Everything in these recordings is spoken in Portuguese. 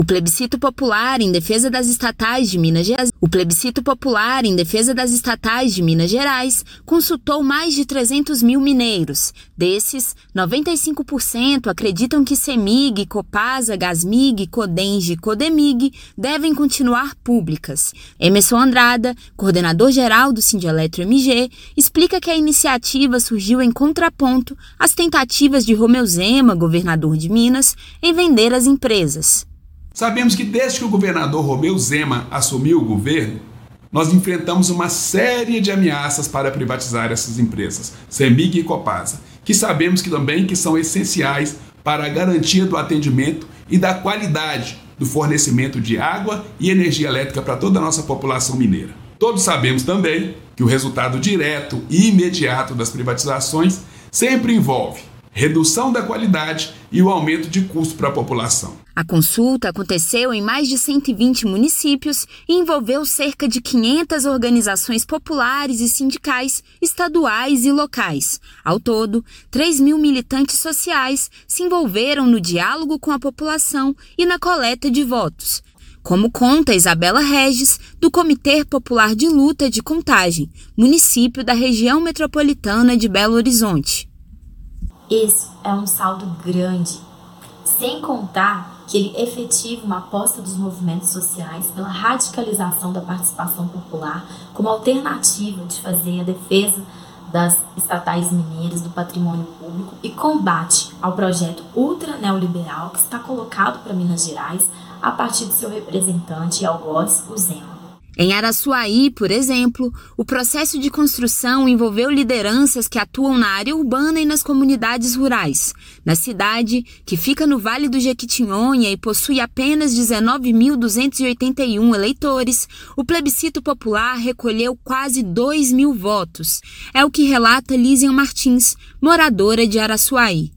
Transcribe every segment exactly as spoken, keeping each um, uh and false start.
O plebiscito popular em defesa das estatais de Minas Gerais, o plebiscito popular em defesa das estatais de Minas Gerais consultou mais de trezentos mil mineiros. Desses, noventa e cinco por cento acreditam que CEMIG, Copasa, Gasmig, Codenge e Codemig devem continuar públicas. Emerson Andrada, coordenador-geral do Sindeletro M G, explica que a iniciativa surgiu em contraponto às tentativas de Romeu Zema, governador de Minas, em vender as empresas. Sabemos que desde que o governador Romeu Zema assumiu o governo, nós enfrentamos uma série de ameaças para privatizar essas empresas, CEMIG e Copasa, que sabemos que também que são essenciais para a garantia do atendimento e da qualidade do fornecimento de água e energia elétrica para toda a nossa população mineira. Todos sabemos também que o resultado direto e imediato das privatizações sempre envolve redução da qualidade e o aumento de custo para a população. A consulta aconteceu em mais de cento e vinte municípios e envolveu cerca de quinhentas organizações populares e sindicais, estaduais e locais. Ao todo, três mil militantes sociais se envolveram no diálogo com a população e na coleta de votos. Como conta Isabela Regis, do Comitê Popular de Luta de Contagem, município da região metropolitana de Belo Horizonte. Esse é um saldo grande, sem contar que ele efetiva uma aposta dos movimentos sociais pela radicalização da participação popular como alternativa de fazer a defesa das estatais mineiras, do patrimônio público e combate ao projeto ultra-neoliberal que está colocado para Minas Gerais a partir do seu representante e algoz, o Zema. Em Araçuaí, por exemplo, o processo de construção envolveu lideranças que atuam na área urbana e nas comunidades rurais. Na cidade, que fica no Vale do Jequitinhonha e possui apenas dezenove mil duzentos e oitenta e um eleitores, o plebiscito popular recolheu quase dois mil votos. É o que relata Lísia Martins, moradora de Araçuaí.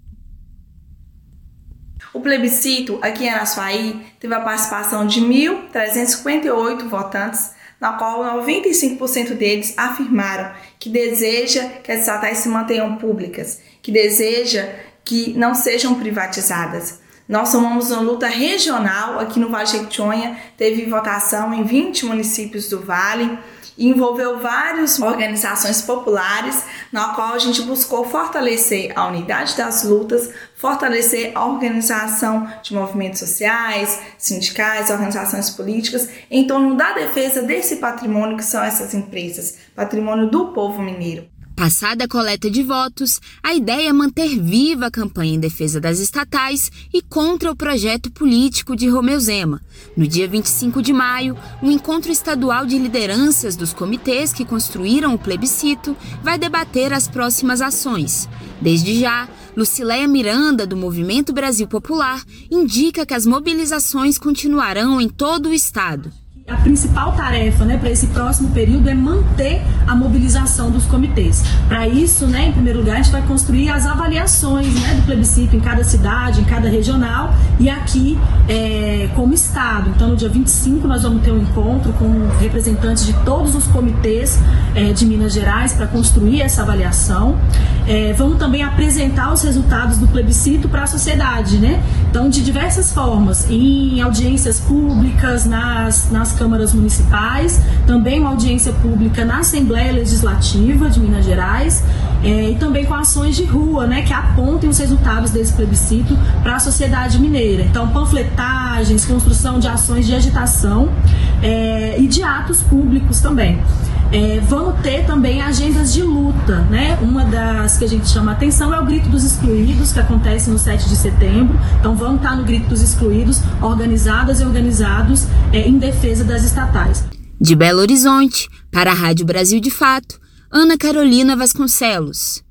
O plebiscito aqui em Araçuaí teve a participação de mil trezentos e cinquenta e oito votantes, na qual noventa e cinco por cento deles afirmaram que deseja que as estatais se mantenham públicas, que deseja que não sejam privatizadas. Nós somamos uma luta regional aqui no Vale do Jequitinhonha, teve votação em vinte municípios do Vale, e envolveu várias organizações populares, na qual a gente buscou fortalecer a unidade das lutas, fortalecer a organização de movimentos sociais, sindicais, organizações políticas, em torno da defesa desse patrimônio que são essas empresas, patrimônio do povo mineiro. Passada a coleta de votos, a ideia é manter viva a campanha em defesa das estatais e contra o projeto político de Romeu Zema. No dia vinte e cinco de maio, o encontro estadual de lideranças dos comitês que construíram o plebiscito vai debater as próximas ações. Desde já, Lucileia Miranda, do Movimento Brasil Popular, indica que as mobilizações continuarão em todo o estado. A principal tarefa, né, para esse próximo período é manter a mobilização dos comitês. Para isso, né, em primeiro lugar, a gente vai construir as avaliações, né, do plebiscito em cada cidade, em cada regional e aqui é, como estado. Então, no dia vinte e cinco, nós vamos ter um encontro com representantes de todos os comitês é, de Minas Gerais para construir essa avaliação. É, vamos também apresentar os resultados do plebiscito para a sociedade, né? Então, de diversas formas, em audiências públicas, nas, nas câmaras municipais, também uma audiência pública na Assembleia Legislativa de Minas Gerais é, e também com ações de rua, né, que apontem os resultados desse plebiscito para a sociedade mineira. Então, panfletagens, construção de ações de agitação é, e de atos públicos também. É, vamos ter também agendas de luta, né? Uma das que a gente chama a atenção é o Grito dos Excluídos, que acontece no sete de setembro. Então vamos estar no Grito dos Excluídos, organizadas e organizados é, em defesa das estatais. De Belo Horizonte, para a Rádio Brasil de Fato, Ana Carolina Vasconcelos.